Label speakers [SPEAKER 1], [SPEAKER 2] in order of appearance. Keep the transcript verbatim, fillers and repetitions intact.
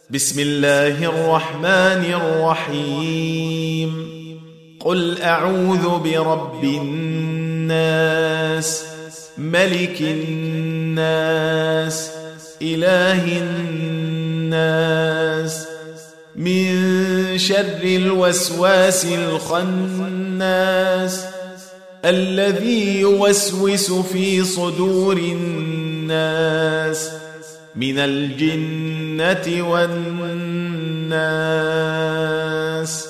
[SPEAKER 1] بسم الله الرحمن الرحيم قل أعوذ برب الناس ملك الناس إله الناس من شر الوسواس الخناس الذي يوسوس في صدور الناس من الجنة والناس.